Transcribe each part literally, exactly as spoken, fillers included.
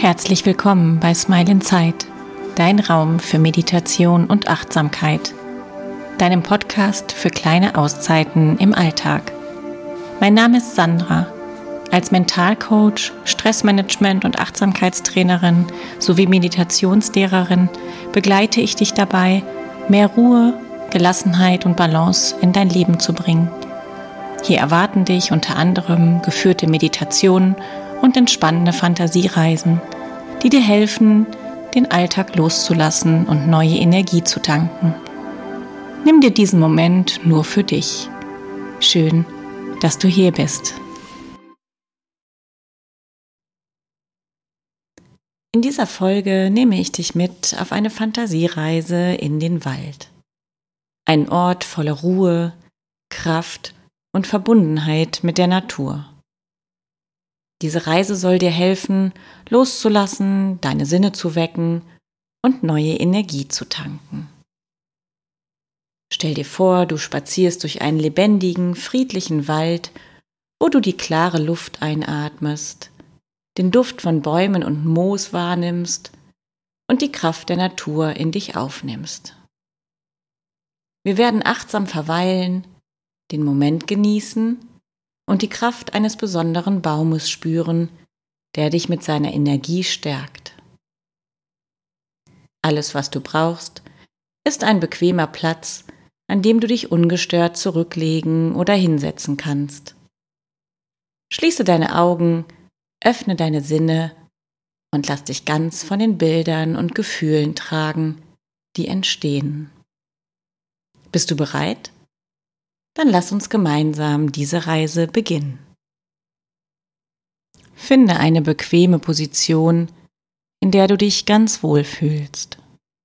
Herzlich willkommen bei Smile in Zeit, dein Raum für Meditation und Achtsamkeit, deinem Podcast für kleine Auszeiten im Alltag. Mein Name ist Sandra. Als Mentalcoach, Stressmanagement- und Achtsamkeitstrainerin sowie Meditationslehrerin begleite ich dich dabei, mehr Ruhe, Gelassenheit und Balance in dein Leben zu bringen. Hier erwarten dich unter anderem geführte Meditationen und entspannende Fantasiereisen, die dir helfen, den Alltag loszulassen und neue Energie zu tanken. Nimm dir diesen Moment nur für dich. Schön, dass du hier bist. In dieser Folge nehme ich dich mit auf eine Fantasiereise in den Wald. Ein Ort voller Ruhe, Kraft und Verbundenheit mit der Natur. Diese Reise soll dir helfen, loszulassen, deine Sinne zu wecken und neue Energie zu tanken. Stell dir vor, du spazierst durch einen lebendigen, friedlichen Wald, wo du die klare Luft einatmest, den Duft von Bäumen und Moos wahrnimmst und die Kraft der Natur in dich aufnimmst. Wir werden achtsam verweilen, den Moment genießen und die Kraft eines besonderen Baumes spüren, der dich mit seiner Energie stärkt. Alles, was du brauchst, ist ein bequemer Platz, an dem du dich ungestört zurücklegen oder hinsetzen kannst. Schließe deine Augen, öffne deine Sinne und lass dich ganz von den Bildern und Gefühlen tragen, die entstehen. Bist du bereit? Dann lass uns gemeinsam diese Reise beginnen. Finde eine bequeme Position, in der du dich ganz wohl fühlst.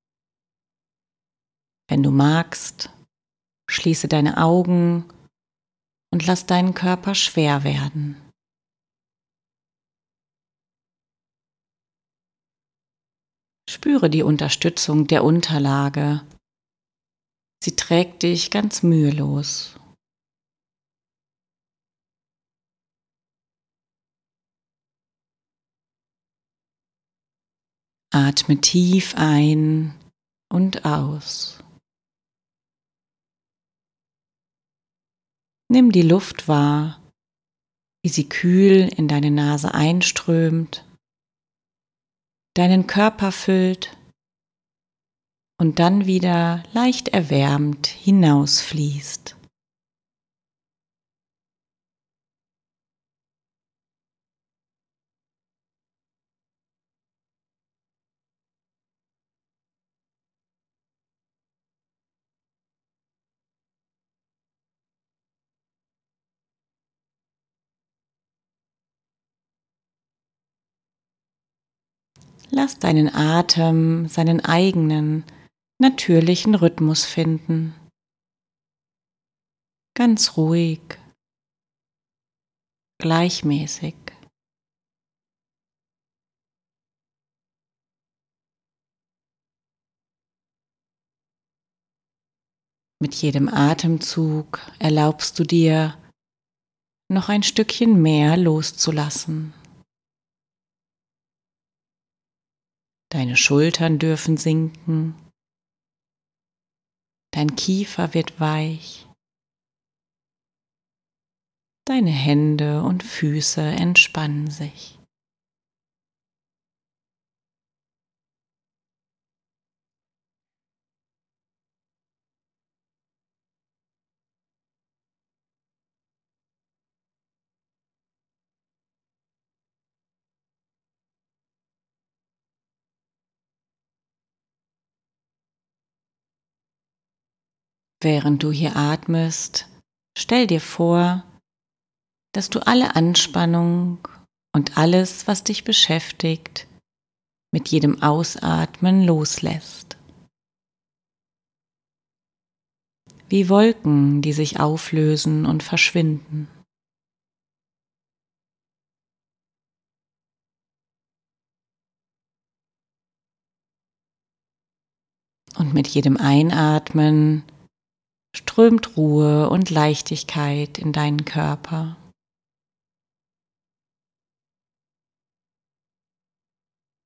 Wenn du magst, schließe deine Augen und lass deinen Körper schwer werden. Spüre die Unterstützung der Unterlage. Sie trägt dich ganz mühelos. Atme tief ein und aus. Nimm die Luft wahr, wie sie kühl in deine Nase einströmt, deinen Körper füllt und dann wieder leicht erwärmt hinausfließt. Lass deinen Atem seinen eigenen, natürlichen Rhythmus finden. Ganz ruhig, gleichmäßig. Mit jedem Atemzug erlaubst du dir, noch ein Stückchen mehr loszulassen. Deine Schultern dürfen sinken, dein Kiefer wird weich, deine Hände und Füße entspannen sich. Während du hier atmest, stell dir vor, dass du alle Anspannung und alles, was dich beschäftigt, mit jedem Ausatmen loslässt. Wie Wolken, die sich auflösen und verschwinden. Und mit jedem Einatmen strömt Ruhe und Leichtigkeit in deinen Körper.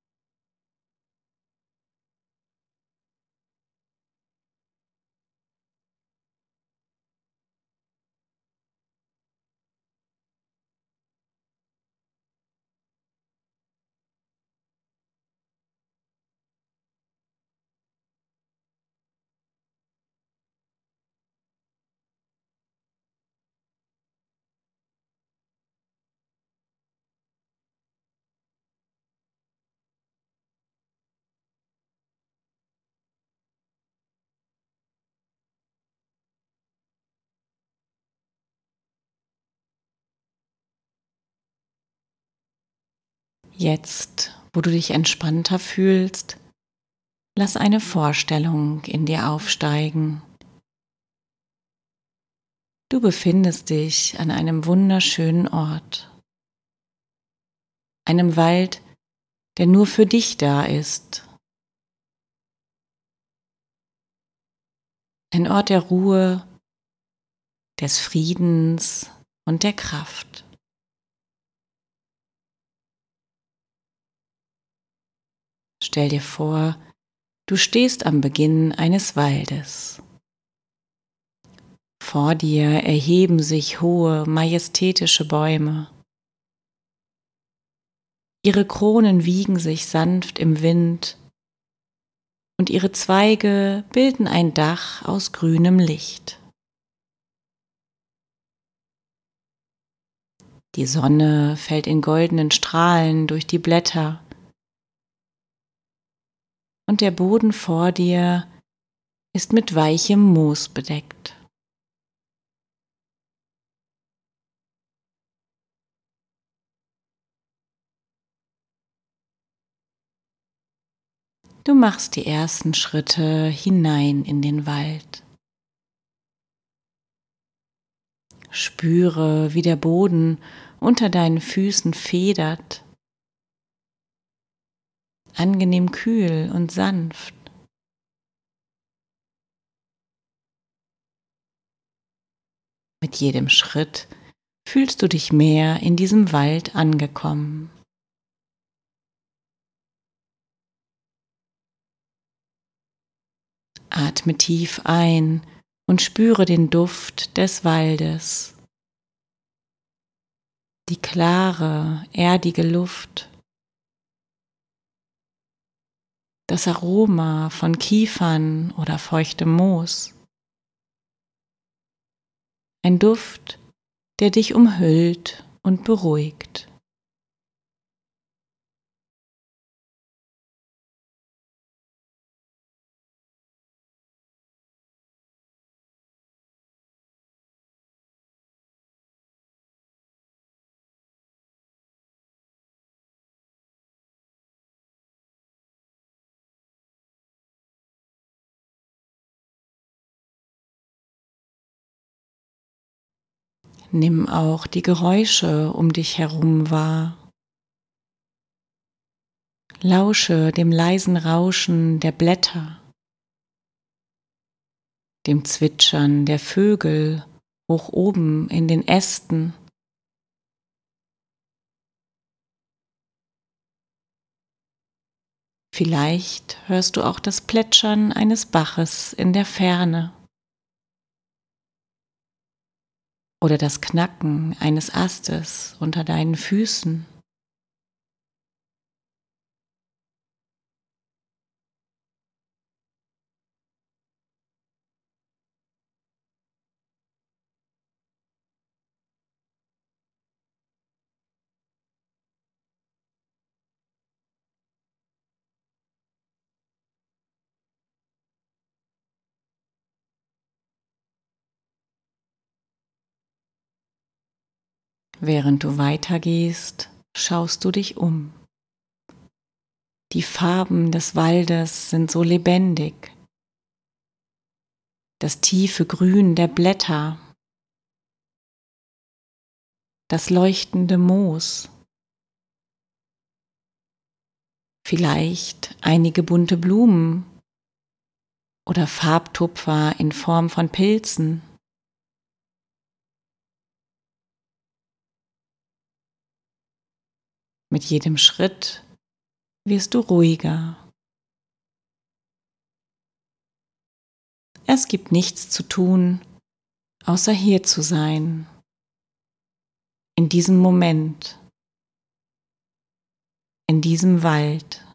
Jetzt, wo du dich entspannter fühlst, lass eine Vorstellung in dir aufsteigen. Du befindest dich an einem wunderschönen Ort, einem Wald, der nur für dich da ist. Ein Ort der Ruhe, des Friedens und der Kraft. Stell dir vor, du stehst am Beginn eines Waldes. Vor dir erheben sich hohe, majestätische Bäume. Ihre Kronen wiegen sich sanft im Wind und ihre Zweige bilden ein Dach aus grünem Licht. Die Sonne fällt in goldenen Strahlen durch die Blätter und der Boden vor dir ist mit weichem Moos bedeckt. Du machst die ersten Schritte hinein in den Wald. Spüre, wie der Boden unter deinen Füßen federt, angenehm kühl und sanft. Mit jedem Schritt fühlst du dich mehr in diesem Wald angekommen. Atme tief ein und spüre den Duft des Waldes. Die klare, erdige Luft. Das Aroma von Kiefern oder feuchtem Moos. Ein Duft, der dich umhüllt und beruhigt. Nimm auch die Geräusche um dich herum wahr. Lausche dem leisen Rauschen der Blätter, dem Zwitschern der Vögel hoch oben in den Ästen. Vielleicht hörst du auch das Plätschern eines Baches in der Ferne oder das Knacken eines Astes unter deinen Füßen. Während du weitergehst, schaust du dich um. Die Farben des Waldes sind so lebendig. Das tiefe Grün der Blätter, das leuchtende Moos, vielleicht einige bunte Blumen oder Farbtupfer in Form von Pilzen. Mit jedem Schritt wirst du ruhiger. Es gibt nichts zu tun, außer hier zu sein, in diesem Moment, in diesem Wald.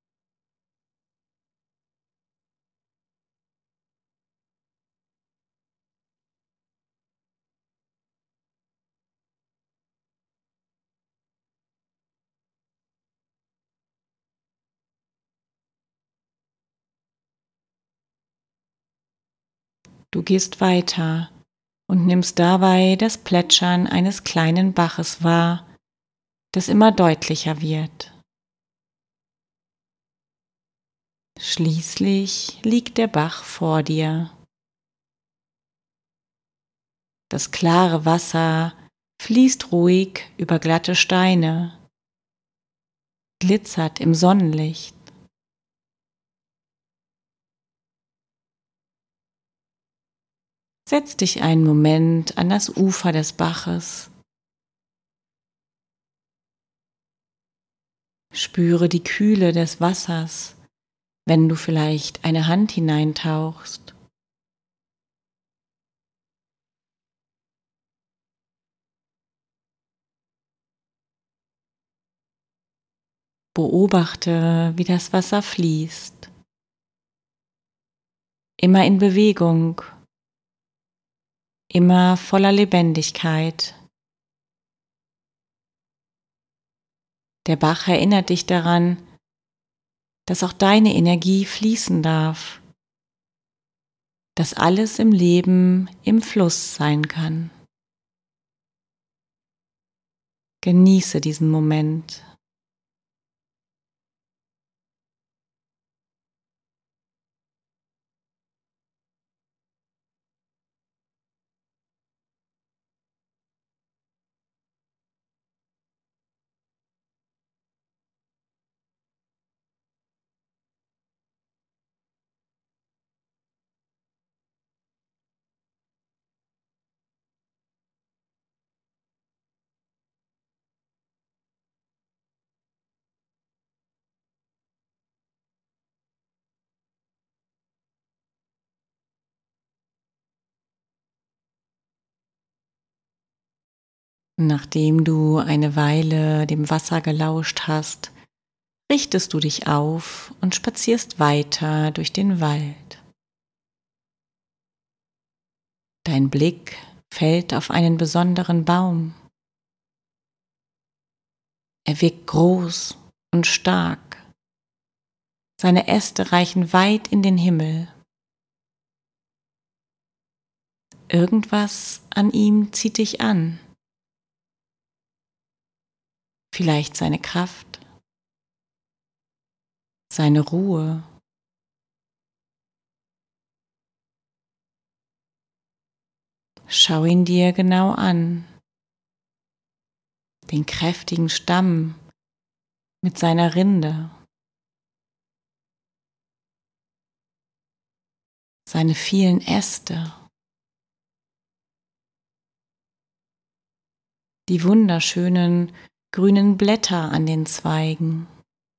Du gehst weiter und nimmst dabei das Plätschern eines kleinen Baches wahr, das immer deutlicher wird. Schließlich liegt der Bach vor dir. Das klare Wasser fließt ruhig über glatte Steine, glitzert im Sonnenlicht. Setz dich einen Moment an das Ufer des Baches. Spüre die Kühle des Wassers, wenn du vielleicht eine Hand hineintauchst. Beobachte, wie das Wasser fließt. Immer in Bewegung, immer voller Lebendigkeit. Der Bach erinnert dich daran, dass auch deine Energie fließen darf, dass alles im Leben im Fluss sein kann. Genieße diesen Moment. Nachdem du eine Weile dem Wasser gelauscht hast, richtest du dich auf und spazierst weiter durch den Wald. Dein Blick fällt auf einen besonderen Baum. Er wirkt groß und stark. Seine Äste reichen weit in den Himmel. Irgendwas an ihm zieht dich an. Vielleicht seine Kraft, seine Ruhe. Schau ihn dir genau an. Den kräftigen Stamm mit seiner Rinde. Seine vielen Äste. Die wunderschönen grünen Blätter an den Zweigen.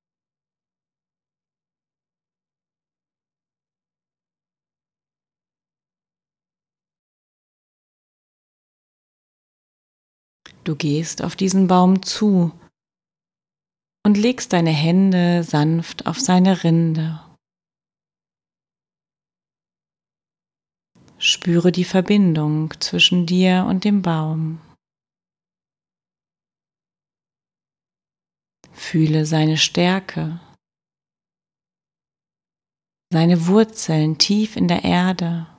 Du gehst auf diesen Baum zu und legst deine Hände sanft auf seine Rinde. Spüre die Verbindung zwischen dir und dem Baum. Fühle seine Stärke, seine Wurzeln tief in der Erde,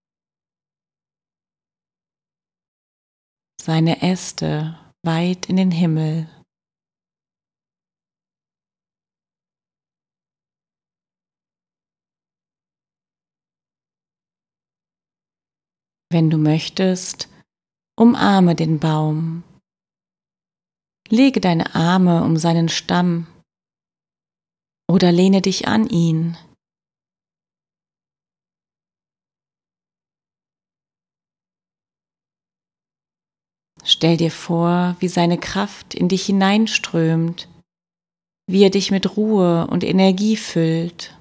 seine Äste weit in den Himmel. Wenn du möchtest, umarme den Baum. Lege deine Arme um seinen Stamm oder lehne dich an ihn. Stell dir vor, wie seine Kraft in dich hineinströmt, wie er dich mit Ruhe und Energie füllt.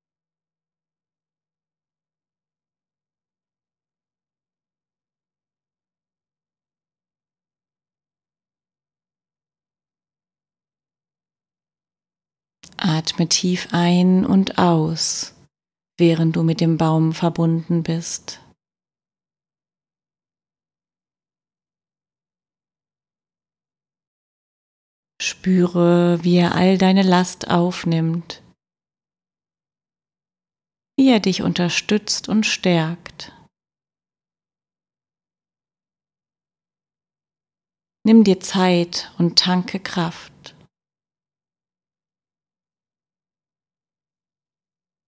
Atme tief ein und aus, während du mit dem Baum verbunden bist. Spüre, wie er all deine Last aufnimmt, wie er dich unterstützt und stärkt. Nimm dir Zeit und tanke Kraft.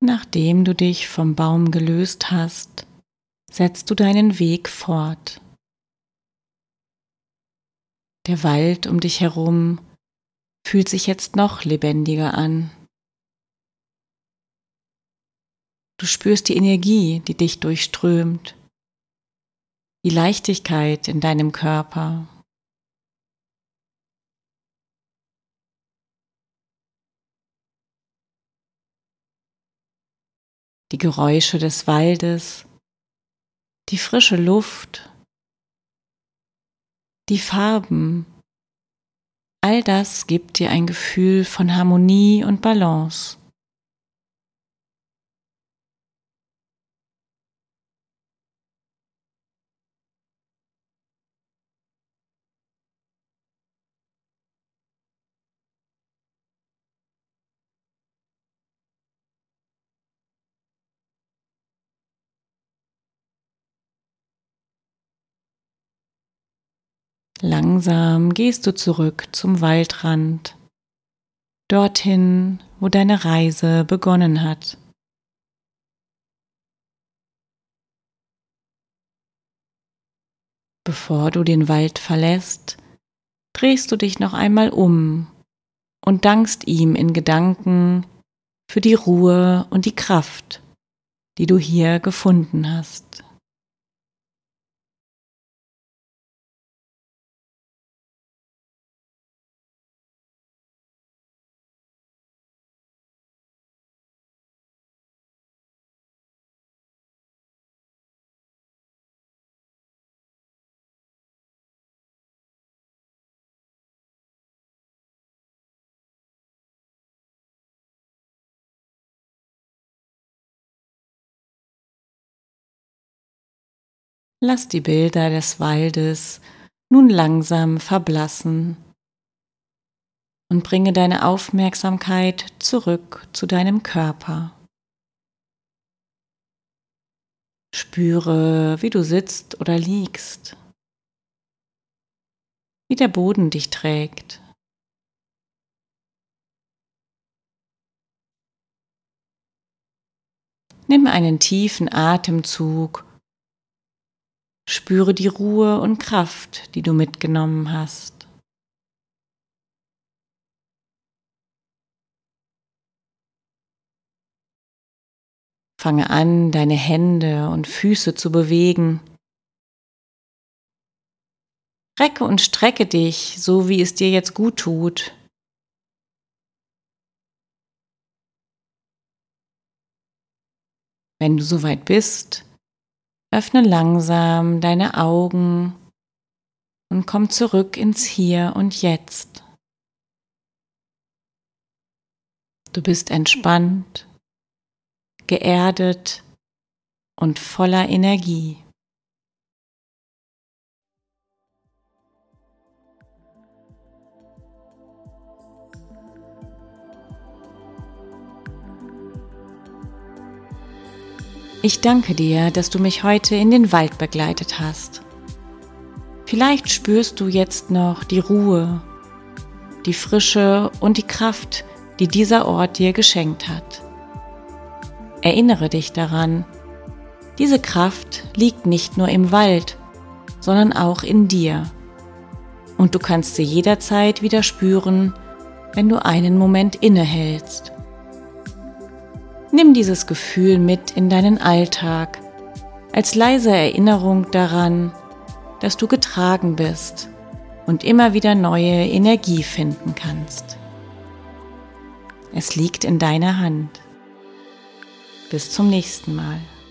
Nachdem du dich vom Baum gelöst hast, setzt du deinen Weg fort. Der Wald um dich herum fühlt sich jetzt noch lebendiger an. Du spürst die Energie, die dich durchströmt, die Leichtigkeit in deinem Körper. Die Geräusche des Waldes, die frische Luft, die Farben, all das gibt dir ein Gefühl von Harmonie und Balance. Langsam gehst du zurück zum Waldrand, dorthin, wo deine Reise begonnen hat. Bevor du den Wald verlässt, drehst du dich noch einmal um und dankst ihm in Gedanken für die Ruhe und die Kraft, die du hier gefunden hast. Lass die Bilder des Waldes nun langsam verblassen und bringe deine Aufmerksamkeit zurück zu deinem Körper. Spüre, wie du sitzt oder liegst, wie der Boden dich trägt. Nimm einen tiefen Atemzug. Spüre die Ruhe und Kraft, die du mitgenommen hast. Fange an, deine Hände und Füße zu bewegen. Recke und strecke dich, so wie es dir jetzt gut tut. Wenn du soweit bist, öffne langsam deine Augen und komm zurück ins Hier und Jetzt. Du bist entspannt, geerdet und voller Energie. Ich danke dir, dass du mich heute in den Wald begleitet hast. Vielleicht spürst du jetzt noch die Ruhe, die Frische und die Kraft, die dieser Ort dir geschenkt hat. Erinnere dich daran, diese Kraft liegt nicht nur im Wald, sondern auch in dir. Und du kannst sie jederzeit wieder spüren, wenn du einen Moment innehältst. Nimm dieses Gefühl mit in deinen Alltag, als leise Erinnerung daran, dass du getragen bist und immer wieder neue Energie finden kannst. Es liegt in deiner Hand. Bis zum nächsten Mal.